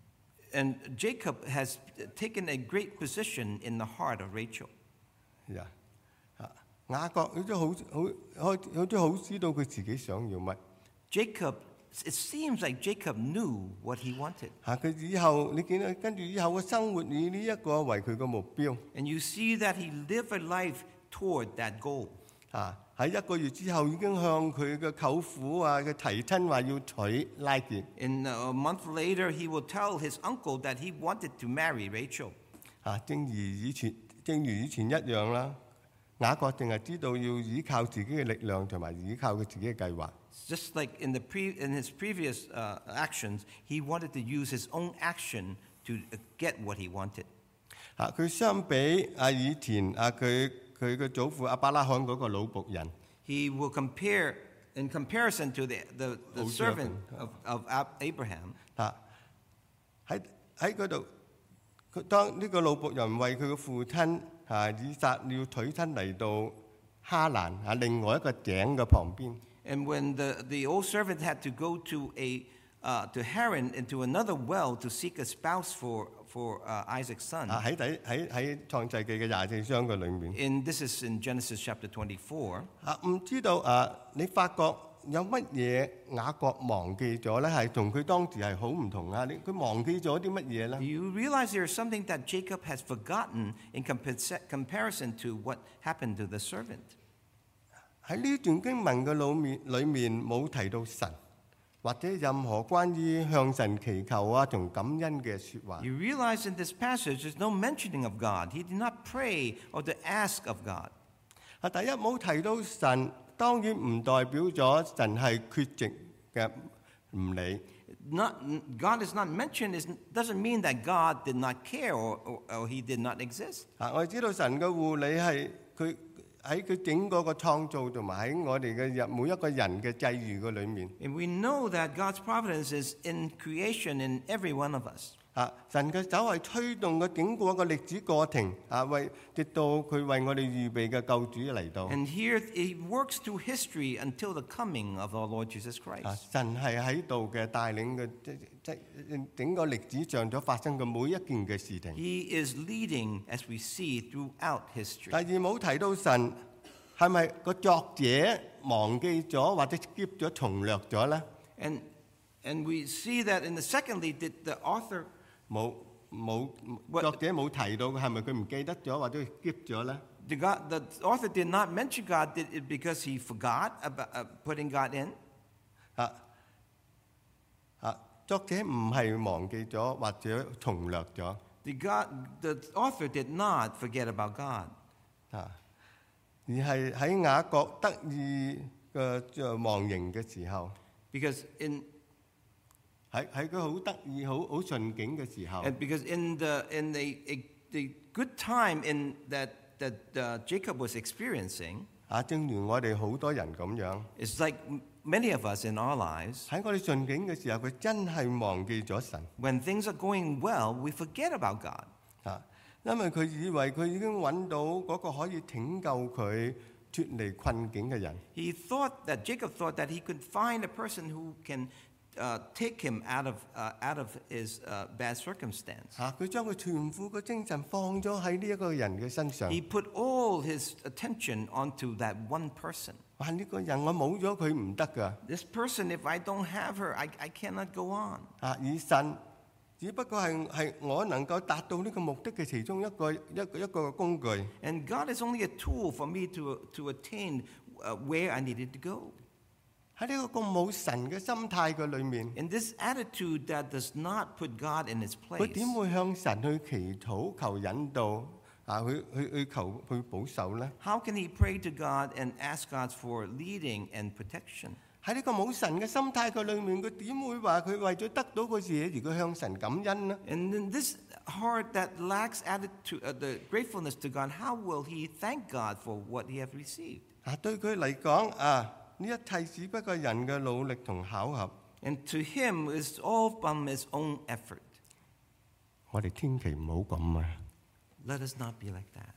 Speaker 2: and Jacob has taken a great position in the heart of Rachel.
Speaker 1: 呀，啊雅各佢都好好開佢都好知道佢自己想要乜。
Speaker 2: Jacob, it seems like Jacob knew what he wanted.
Speaker 1: 嚇佢以後你見到跟住以後嘅生活以呢一個為佢嘅目標。
Speaker 2: And you see that he lived a life toward that goal.
Speaker 1: 啊喺一個月之後已經向佢嘅舅父啊嘅提親話要娶拉結。
Speaker 2: And a month later, he will tell his uncle that he wanted to marry Rachel.
Speaker 1: 啊，正如以前正如以前一樣啦，雅各淨係知道要依靠自己嘅力量同埋依靠佢自己嘅計劃。
Speaker 2: Just like in, the pre, in his previous uh, actions, he wanted to use his own action to uh, get what he wanted.
Speaker 1: 啊，佢相比啊以前啊佢佢嘅祖父亞伯拉罕嗰個老僕人。
Speaker 2: He will compare, in comparison to the, the, the
Speaker 1: Old
Speaker 2: servant
Speaker 1: servant.
Speaker 2: of, of Ab- Abraham,
Speaker 1: 啊喺喺嗰度，佢當呢個老僕人為佢嘅父親啊以撒要娶親嚟到哈蘭啊另外一個井嘅旁邊。
Speaker 2: and when the, the old servant had to go to, a, uh, to Haran and to another well to seek a spouse for, for uh, Isaac's son,
Speaker 1: 啊喺底喺喺創世記嘅廿四章嘅裏面。
Speaker 2: and this is in Genesis chapter twenty-four,
Speaker 1: 啊唔知道啊，你發覺有乜嘢雅各忘記咗咧？係同佢當時係好唔同啊！你佢忘記咗啲乜嘢咧？
Speaker 2: you realize there is something that Jacob has forgotten in compar- comparison to what happened to the servant.
Speaker 1: 喺呢段經文嘅裏面裏面冇提到神，或者任何關於向神祈求啊同感恩嘅説話。
Speaker 2: You realize in this passage there's no mentioning of God. He did not pray or to ask of God.
Speaker 1: 啊，第一冇提到神，當然唔代表咗神係缺席嘅唔理。
Speaker 2: Not, God is not mentioned is, doesn't mean that God did not care or, or, or he did not exist.
Speaker 1: 啊，我哋知道神嘅護理係佢喺佢整個個創造同埋喺我哋嘅人每一個人嘅際遇嘅裏面。
Speaker 2: And we know that God's providence is in creation in every one of us.
Speaker 1: 啊，神嘅手係推動嘅整個個歷史過程啊，為直到佢為我哋預備嘅救主嚟到。
Speaker 2: And here he works through history until the coming of our Lord Jesus
Speaker 1: 啊，
Speaker 2: Christ.
Speaker 1: 神係喺度嘅帶領嘅，即即整個歷史上所發生嘅每一件嘅事情。
Speaker 2: He is leading as we see throughout
Speaker 1: 第
Speaker 2: history.
Speaker 1: 二冇提到神係咪個作者忘記咗或者 skip 咗重略咗咧？
Speaker 2: And, and we see that in the secondly, did the author
Speaker 1: 冇冇
Speaker 2: What-
Speaker 1: 作者冇提到，係咪佢唔記得咗或者 skip 咗咧？
Speaker 2: The, God, the author did not mention God did it because he forgot about uh, putting God in.
Speaker 1: 啊啊，作者唔係忘記咗或者重略咗
Speaker 2: The, God, the author did not forget about God.
Speaker 1: 啊，而係喺雅各得意嘅就忘形嘅時候，
Speaker 2: Because in,
Speaker 1: 喺喺佢好得意、好好順境嘅時候，
Speaker 2: and because in the, in the, a, the good time in that, that uh, Jacob was experiencing,
Speaker 1: 啊啊，正如我哋好多人咁樣，
Speaker 2: It's like m- many of us in our lives,
Speaker 1: 喺我哋順境嘅時候，佢真係忘記咗神
Speaker 2: when things are going well, we forget about God.
Speaker 1: 啊，因為佢以為佢已經揾到嗰個可以拯救佢脱離困境嘅人。
Speaker 2: He thought that Jacob thought that he could find a person who can uh, take him out of uh, out of his uh, bad circumstance.
Speaker 1: 嚇、佢將佢全副嘅精神放咗喺呢一個人嘅身上。
Speaker 2: He put all his attention onto that one person.
Speaker 1: 哇！呢、個人我冇咗佢唔得㗎。
Speaker 2: This person, if I don't have her, I, I cannot go on.
Speaker 1: 啊！而神只不過係係我能夠達到呢個目的嘅其中一個一個一個工具。
Speaker 2: And God is only a tool for me to, to attain uh, where I needed to go.
Speaker 1: 喺呢個咁冇神嘅心態嘅裏面，
Speaker 2: In this attitude that does not put God in his
Speaker 1: 佢
Speaker 2: place,
Speaker 1: 點會向神去祈禱求引導啊？去去去求去保守呢？
Speaker 2: how can he pray to God and ask God for leading and protection?
Speaker 1: 喺呢個冇神嘅心態嘅裏面，佢點會話佢為咗得到個嘢而佢向神感恩呢？
Speaker 2: And in this heart that lacks attitude, uh, the gratefulness to God, how will he thank God for what he has received?
Speaker 1: 啊，對佢嚟講啊，呢一切只不過人嘅努力同巧合。
Speaker 2: And to him, it's all from his own effort.
Speaker 1: 我哋千祈唔好咁啊！
Speaker 2: Let us not be like that.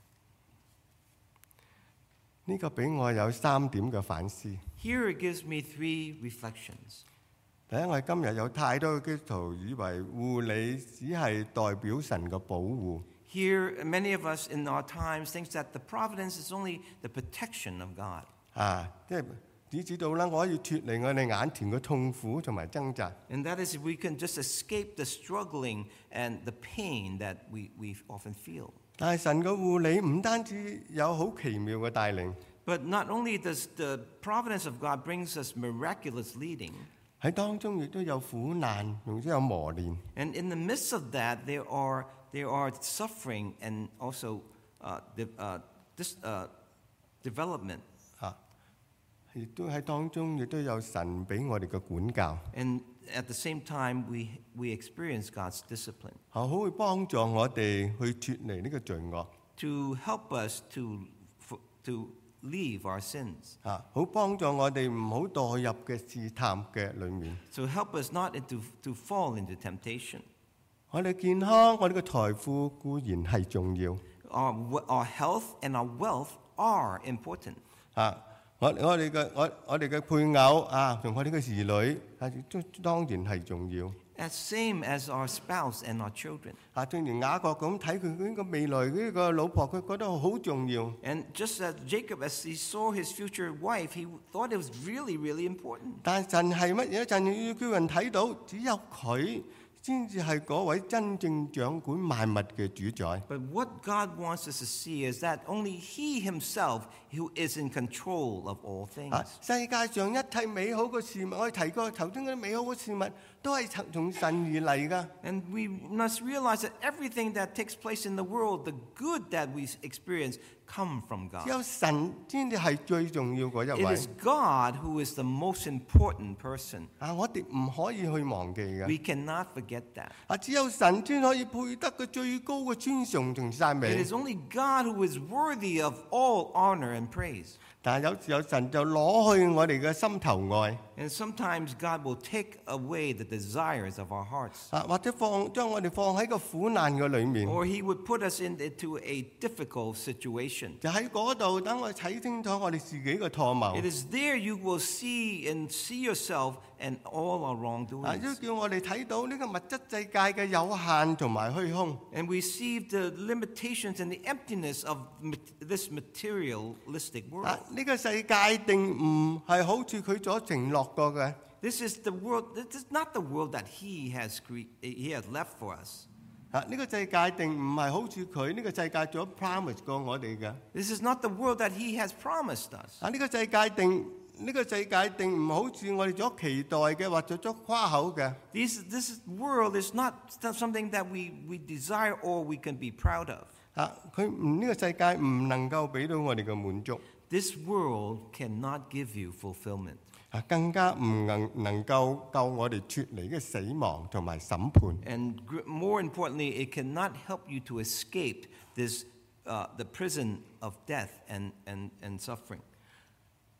Speaker 1: 呢、個俾我有三點嘅反思。
Speaker 2: Here it gives me three reflections.
Speaker 1: 第一，我哋今日有太多嘅基督徒以為護理只係代表神嘅保護。
Speaker 2: Here, many of us in our times think that the providence is only the protection of God.
Speaker 1: 啊，即係只知道啦，我可以脱離我哋眼前嘅痛苦同埋掙扎。
Speaker 2: And that is if we can just escape the struggling and the pain that we, we often feel.
Speaker 1: 但係神嘅護理唔單止有好奇妙嘅帶領，
Speaker 2: But not only does the providence of God brings us miraculous leading,
Speaker 1: 喺當中亦都有苦難，並且有磨練。
Speaker 2: and in the midst of that, there are, there are suffering and also uh, de- uh, this, uh, development.
Speaker 1: 啊，亦都喺當中亦都有神俾我哋嘅管教，
Speaker 2: And at the same time, we, we experience God's discipline
Speaker 1: 好好去幫助我哋去脱離呢個罪惡，
Speaker 2: to help us to, f- to leave our sins,
Speaker 1: 啊，好幫助我哋唔好墮入嘅試探嘅裏面。
Speaker 2: to help us not into, to fall into temptation.
Speaker 1: 我哋健康，我哋嘅財富固然係重要，
Speaker 2: Our, w- our health and our wealth are important.
Speaker 1: 啊，我我哋嘅我我哋嘅配偶啊，同我哋嘅兒女啊，都當然係重要。
Speaker 2: As same as our spouse and our children.
Speaker 1: 啊，正如雅各咁睇佢呢個未來呢個老婆，佢覺得好重要。
Speaker 2: And just as Jacob, as he saw his future wife, he thought it was really, really important.
Speaker 1: 但係神係乜嘢？神要叫人睇到，只有佢先至係嗰位真正掌管萬物嘅主宰。
Speaker 2: But what God wants us to see is that only he himself who is in control of all things.
Speaker 1: 啊，世界上一切美好嘅事物，我哋提過頭先嗰啲美好嘅事物，都係從從神而嚟㗎。
Speaker 2: And we must realize that everything that takes place in the world, the good that we experience, come from
Speaker 1: 只
Speaker 2: God.
Speaker 1: 有神先至係最重要嗰一
Speaker 2: It
Speaker 1: 位。
Speaker 2: is God who is the most important person.
Speaker 1: 啊，我哋唔可以去忘記嘅。
Speaker 2: We cannot forget that.
Speaker 1: 啊，只有神先可以配得佢最高嘅尊崇同讚
Speaker 2: It
Speaker 1: 美。
Speaker 2: is only God who is worthy of all honor and praise.
Speaker 1: 但係有時候神就攞去我哋嘅心頭愛，
Speaker 2: And sometimes God will take away the desires of our hearts.
Speaker 1: 啊，或者放將我哋放喺個苦難嘅裏面，
Speaker 2: Or he would put us in- into a difficult situation.
Speaker 1: 就喺嗰度等我哋睇清楚我哋自己嘅錯
Speaker 2: It
Speaker 1: 謬，
Speaker 2: is there you will see and see yourself and all our
Speaker 1: 啊，都
Speaker 2: wrongdoings.
Speaker 1: 叫我哋睇到呢個物質世界嘅有限同埋虛空。
Speaker 2: And we see the limitations and the emptiness of mat- this materialistic
Speaker 1: 啊
Speaker 2: world.！
Speaker 1: 呢、個世界定唔係好似佢所承諾過嘅。
Speaker 2: This is the world. This is not the world that He has cre- He has left for us.
Speaker 1: 啊！呢、個世界定唔係好似佢呢個世界所 promise 過我哋嘅。
Speaker 2: This is not the world that He has promised us.
Speaker 1: 啊！呢、個世界定呢、個世界定唔好似我哋所期待嘅或者所誇口嘅。
Speaker 2: This this world is not something that we we desire or we can be proud of.
Speaker 1: 啊！佢唔呢個世界唔能夠俾到我哋嘅滿足，
Speaker 2: This world cannot give you fulfillment.
Speaker 1: 啊更加唔能能夠救我哋脱離嘅死亡同埋審判。
Speaker 2: And gr- more importantly, it cannot help you to escape this uh, the prison of death and, and, and suffering.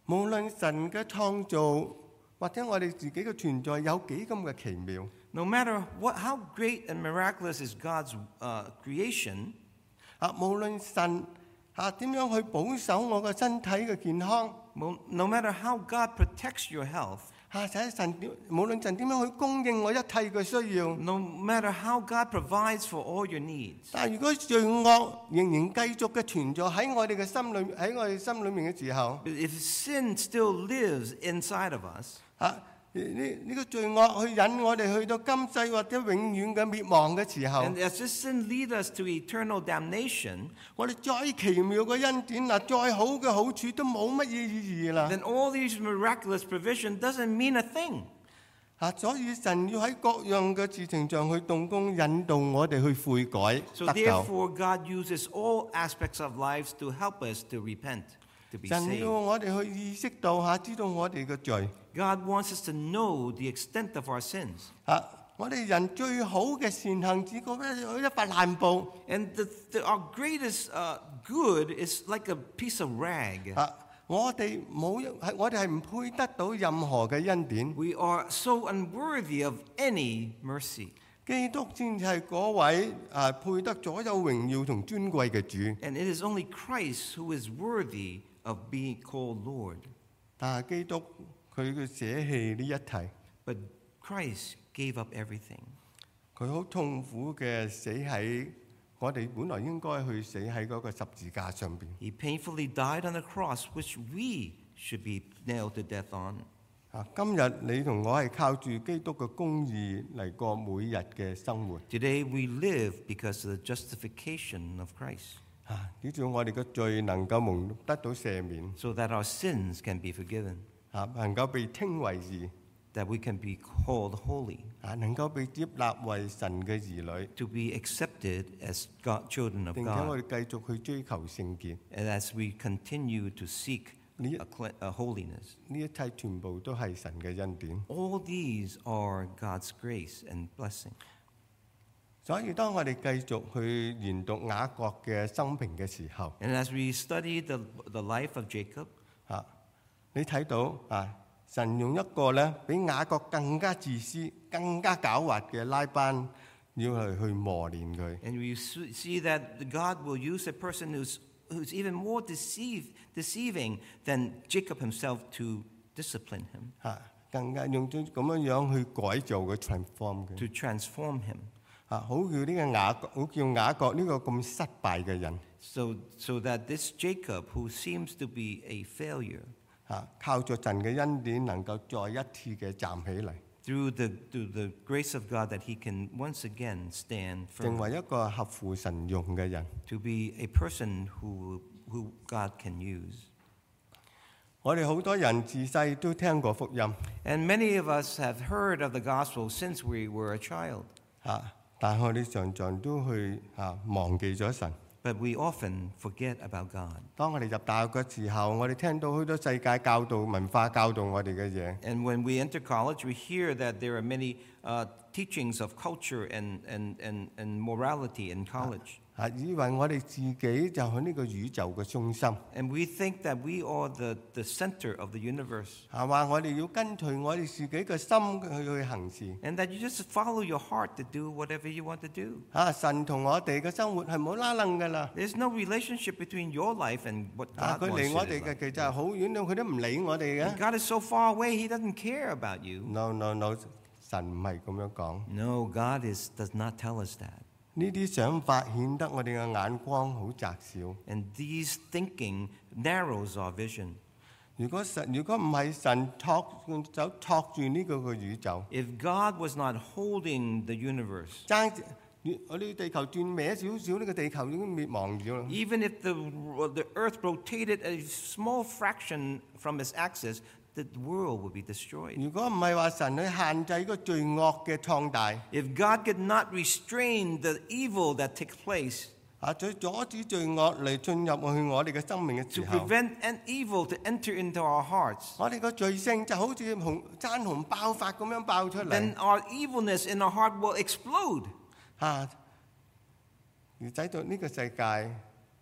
Speaker 1: 無論神嘅創造或者我哋自己嘅存在有幾咁嘅奇妙，
Speaker 2: No matter what, how great and miraculous is God's uh, creation,
Speaker 1: 啊，無論神啊點樣去保守我嘅身體嘅健康，
Speaker 2: no no matter how God protects your health,
Speaker 1: 啊，使神點無論神點樣去供應我一切嘅需要，
Speaker 2: no matter how God provides for all your needs,
Speaker 1: 但如果罪惡仍然繼續嘅存在喺我哋嘅心裏喺我哋心裏面嘅時候，
Speaker 2: if sin still lives inside of us,
Speaker 1: 啊，呢呢個罪惡去引我哋去到今世或者永遠嘅滅亡嘅時候，
Speaker 2: and as this sin leads us to eternal damnation,
Speaker 1: 我哋再奇妙嘅恩典嗱，再好嘅好處都冇乜嘢意義啦。
Speaker 2: then all these miraculous provision doesn't mean a thing.
Speaker 1: 啊，所以神要喺各樣嘅事情上去動工，引導我哋去悔改
Speaker 2: So
Speaker 1: 得救。
Speaker 2: therefore, God uses all aspects of lives to help us to repent, to be
Speaker 1: 神要
Speaker 2: saved.
Speaker 1: 我哋去意識到嚇，知道我哋嘅罪。
Speaker 2: God wants us to know the extent of our sins.
Speaker 1: 啊，我哋人最好嘅善行，只過一一塊爛布。
Speaker 2: And the, the, our greatest uh, good is like a piece of rag.
Speaker 1: 啊，我哋冇一係我哋係唔配得到任何嘅恩典。
Speaker 2: We are so unworthy of any mercy.
Speaker 1: 基督先至係嗰位啊配得所有榮耀同尊貴嘅主。
Speaker 2: And it is only Christ who is worthy of being called Lord.
Speaker 1: 但係基督佢嘅捨棄呢一切，
Speaker 2: But Christ gave up everything.
Speaker 1: 佢好痛苦嘅死喺我哋本來應該去死喺嗰個十字架上邊。
Speaker 2: He painfully died on the cross, which we should be nailed to death on.
Speaker 1: 啊，今日你同我係靠住基督嘅公義嚟過每日嘅生活。
Speaker 2: Today we live because of the justification of Christ,
Speaker 1: 啊，以致我哋嘅罪能夠蒙得到赦免，
Speaker 2: so that our sins can be forgiven,
Speaker 1: 啊，能夠被稱為義，
Speaker 2: that we can be called holy,
Speaker 1: 啊，能夠被接納為神嘅兒女，
Speaker 2: to be accepted as God, children of
Speaker 1: 並且我
Speaker 2: God,
Speaker 1: 哋繼續去追求聖潔。
Speaker 2: and as we continue to seek
Speaker 1: Ne-
Speaker 2: a, cle- a holiness.
Speaker 1: 呢一切全部都係神嘅恩典。
Speaker 2: All these are God's grace and blessing.
Speaker 1: 所以當我哋繼續去研讀雅各嘅生平嘅時候，
Speaker 2: And as we study the, the life of Jacob,
Speaker 1: 啊，你睇到啊，神用一個咧比雅各更加自私、更加狡猾嘅拉班，要嚟去磨練佢。
Speaker 2: and we s- see that God will use a person who's, who's even more deceive, deceiving than Jacob himself to discipline him,
Speaker 1: 嚇，更加用咗咁樣樣去改造佢 transform 嘅，
Speaker 2: to transform him,
Speaker 1: 啊，好叫呢個雅各，好叫雅各呢個咁失敗嘅人，
Speaker 2: so, so that this Jacob, who seems to be a failure,
Speaker 1: 嚇，靠着神嘅恩典，能夠再一次嘅站起嚟，
Speaker 2: through the, through the grace of God, that he can once again stand
Speaker 1: 成
Speaker 2: firm,
Speaker 1: 為一個合乎神用嘅人。
Speaker 2: to be a person who, who God can use.
Speaker 1: 我哋好多人自細都聽過福音，
Speaker 2: And many of us have heard of the gospel since we were a child,
Speaker 1: 嚇，但係我哋常常都去嚇忘記咗神。
Speaker 2: but we often forget about God.
Speaker 1: 當我哋入大學嘅時候，我哋聽到好多世界教導、文化教導我哋嘅嘢。
Speaker 2: And when we enter college, we hear that there are many uh, teachings of culture and, and, and, and morality in college.
Speaker 1: 啊，以為我哋自己就係呢個宇宙嘅中心，
Speaker 2: And we think that we are the, the center of the universe.
Speaker 1: 係話我哋要跟隨我哋自己嘅心去去行事。
Speaker 2: And that you just follow your heart to do whatever you want to do.
Speaker 1: 啊，神同我哋嘅生活係冇拉楞㗎啦。
Speaker 2: There's no relationship between your life and what
Speaker 1: 啊，
Speaker 2: God
Speaker 1: 佢
Speaker 2: wants
Speaker 1: 離
Speaker 2: you
Speaker 1: 我
Speaker 2: to
Speaker 1: 哋嘅
Speaker 2: live.
Speaker 1: 其實係好遠咯，佢都唔理我哋
Speaker 2: And
Speaker 1: 嘅。
Speaker 2: God is so far away, He doesn't care about you.
Speaker 1: No no no，神唔係咁樣講。
Speaker 2: No, God is, does not tell us that.
Speaker 1: 呢啲想法顯得我哋嘅眼光好窄小。
Speaker 2: And these thinking narrows our vision.
Speaker 1: 如果神如果唔係神托手托住呢個個宇宙，
Speaker 2: If God was not holding the universe,
Speaker 1: 爭我哋地球轉歪少少，呢個地球已經滅亡咗啦。
Speaker 2: even if the, the earth rotated a small fraction from its axis, the world would be destroyed.
Speaker 1: 如果唔係話神去限制個罪惡嘅創大，
Speaker 2: If God could not restrain the evil that takes place
Speaker 1: 啊，再阻止罪惡嚟進入去我哋嘅生命嘅
Speaker 2: to
Speaker 1: 時候，
Speaker 2: prevent an evil to enter into our hearts,
Speaker 1: 我哋個罪性就好似紅山洪爆發咁樣爆出
Speaker 2: then
Speaker 1: 嚟。
Speaker 2: our evilness in our heart will explode.
Speaker 1: 啊，而使到呢個世界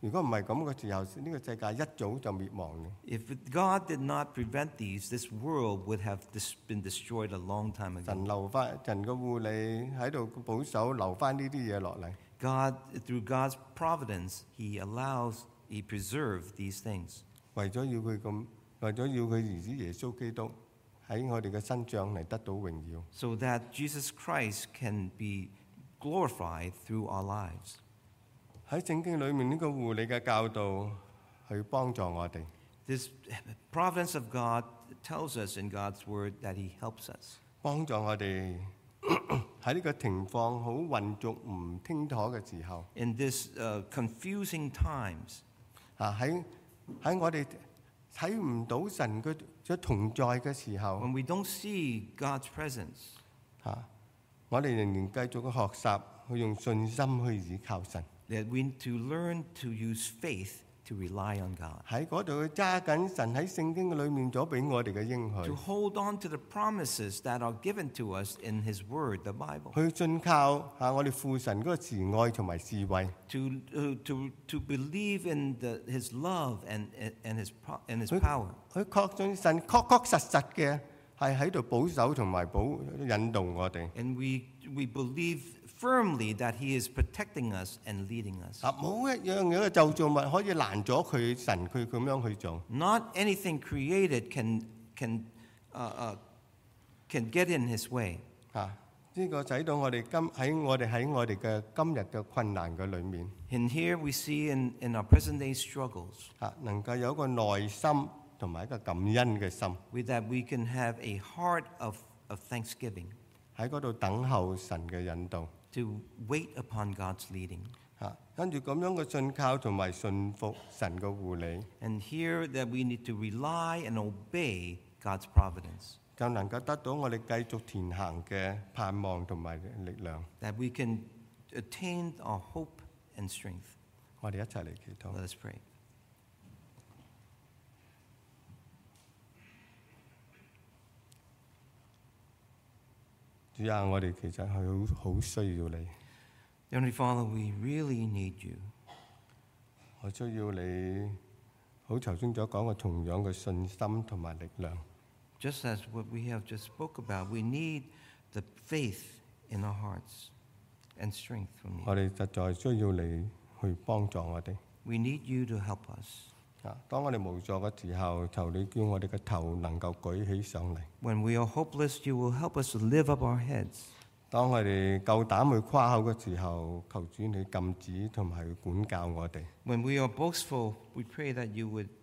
Speaker 1: 如果唔係咁嘅時候，呢、個世界一早就滅亡嘅。
Speaker 2: If God did not prevent these, this world would have dis- been destroyed a long time
Speaker 1: 神
Speaker 2: ago.
Speaker 1: 留翻神嘅護理喺度保守，留翻呢啲嘢落嚟。
Speaker 2: God, through God's providence, He allows, He preserves these things.
Speaker 1: 為咗要佢咁，為咗要佢兒子耶穌基督喺我哋嘅身上嚟得到榮耀。
Speaker 2: So that Jesus Christ can be glorified through our lives.
Speaker 1: 喺聖經裏面呢個護理嘅教導，去幫助我哋，
Speaker 2: This providence of God tells us in God's Word that He helps us.
Speaker 1: 幫助我哋喺呢個情況好混濁唔清楚嘅時候，
Speaker 2: In this uh, confusing times,
Speaker 1: 啊喺喺我哋睇唔到神嘅嘅同在嘅時候，
Speaker 2: when we don't see God's presence,
Speaker 1: 啊我哋仍然繼續去學習，去用信心去倚靠神。
Speaker 2: that we need to learn to use faith to rely on God,
Speaker 1: 喺嗰度去揸緊神喺聖經裏面咗俾我哋嘅應
Speaker 2: to
Speaker 1: 許，
Speaker 2: hold on to the promises that are given to us in His Word, the Bible,
Speaker 1: 去信靠啊我哋父神嗰個慈愛同埋智慧，
Speaker 2: to uh, to to believe in the, His love and and His po- and His
Speaker 1: 去
Speaker 2: power,
Speaker 1: 去確信神確確實實嘅係喺度保守同埋保引導我哋。
Speaker 2: and we we believe firmly that He is protecting us and leading us.
Speaker 1: 啊冇一樣嘢嘅就造物可以攔咗佢神佢咁樣去做。
Speaker 2: Not anything created can can uh, uh, can get in His way.
Speaker 1: 啊呢個使到我哋今喺我哋喺我哋嘅今日嘅困難嘅裏面，
Speaker 2: And here we see in, in our present day struggles
Speaker 1: 啊能夠有一個耐心同埋一個感恩嘅心，
Speaker 2: with that we can have a heart of, of thanksgiving
Speaker 1: 喺嗰度等候神嘅引導。
Speaker 2: to wait upon God's leading.
Speaker 1: 啊，跟住咁樣嘅信靠同埋信服神嘅護理，
Speaker 2: And here that we need to rely and obey God's providence,
Speaker 1: 就能夠得到我哋繼續前行嘅盼望同埋力量。
Speaker 2: that we can attain our hope and strength.
Speaker 1: 我哋一齊嚟祈禱。
Speaker 2: Let us pray.
Speaker 1: 主啊，我哋其實係好好需要你，
Speaker 2: Heavenly Father, we really need you.
Speaker 1: 我需要你，好頭先所講嘅同樣嘅信心同埋力量。
Speaker 2: Just as what we have just spoke about, we need the faith in our hearts and strength from you.
Speaker 1: 我哋實在需要你去幫助我哋。
Speaker 2: We need you to help us.
Speaker 1: 啊，當我哋無助嘅時候，求你叫我哋嘅頭能夠舉起上嚟。
Speaker 2: When we are hopeless, you will help us to lift up our heads.
Speaker 1: 當我哋夠膽去誇口嘅時候，求主你禁止同埋去管教我哋。
Speaker 2: When we are boastful, we pray that you would,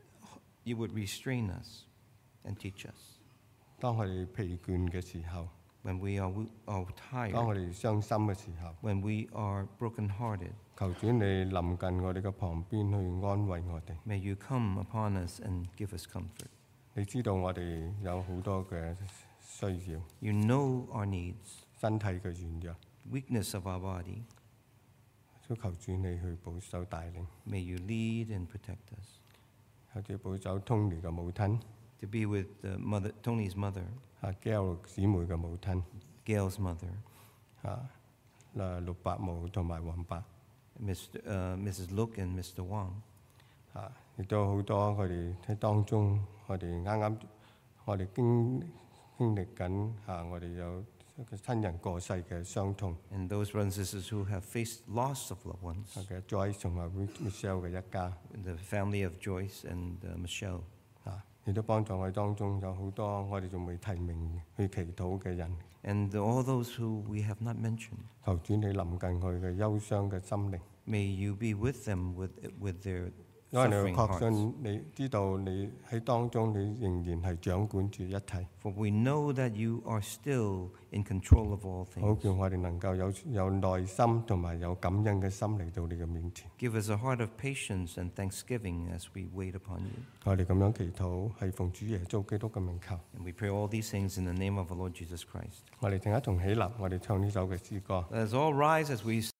Speaker 2: you would restrain us and teach us.
Speaker 1: 當我哋疲倦嘅時候，
Speaker 2: When we are, wo- are
Speaker 1: 當
Speaker 2: tired,
Speaker 1: 我哋傷心嘅時候，
Speaker 2: when we are brokenhearted,
Speaker 1: 求主你臨近我哋嘅旁邊去安慰我哋。
Speaker 2: may you come upon us and give us comfort.
Speaker 1: 你知道我哋有好多嘅需要，
Speaker 2: You know our needs,
Speaker 1: 身體嘅軟弱，
Speaker 2: weakness of our body.
Speaker 1: 都求主你去保守帶領，
Speaker 2: May you lead and protect us.
Speaker 1: 求主保守 Tony 嘅母親，
Speaker 2: To be with the mother, Tony's mother,
Speaker 1: 啊 Gail 姊妹嘅母親，
Speaker 2: Gail's mother,
Speaker 1: 啊嗱陸伯母同埋黃伯，
Speaker 2: Mister Uh, Missus Look and Mister Wang.
Speaker 1: 啊亦都好多佢哋喺當中，我哋啱啱我哋經經歷緊啊，我哋有一個親人過世嘅傷痛，
Speaker 2: And those brothers and sisters who have faced loss of loved ones,
Speaker 1: 啊嘅 Joyce 同埋 Michelle 嘅一家，
Speaker 2: the family of Joyce and uh, Michelle.
Speaker 1: 啊亦都幫助我哋當中有好多我哋仲未提名去祈禱嘅人。
Speaker 2: And all those who we have not mentioned,
Speaker 1: 求主你臨近佢嘅憂傷嘅心靈，
Speaker 2: may you be with them with, with their
Speaker 1: 因為你
Speaker 2: suffering
Speaker 1: 確
Speaker 2: hearts.
Speaker 1: 信你知道你喺當中，你仍然係掌管住一切，
Speaker 2: For we know that you are still in control of all
Speaker 1: 好
Speaker 2: things.
Speaker 1: 叫我哋能夠有有耐心同埋有感恩嘅心嚟到你嘅面前。
Speaker 2: Give us a heart of patience and thanksgiving as we wait upon you.
Speaker 1: 我哋咁樣祈禱係奉主耶穌基督嘅名求。
Speaker 2: And we pray all these things in the name of our Lord Jesus Christ.
Speaker 1: 我哋正一同起立，我哋唱呢首嘅詩歌。
Speaker 2: Let us all rise as we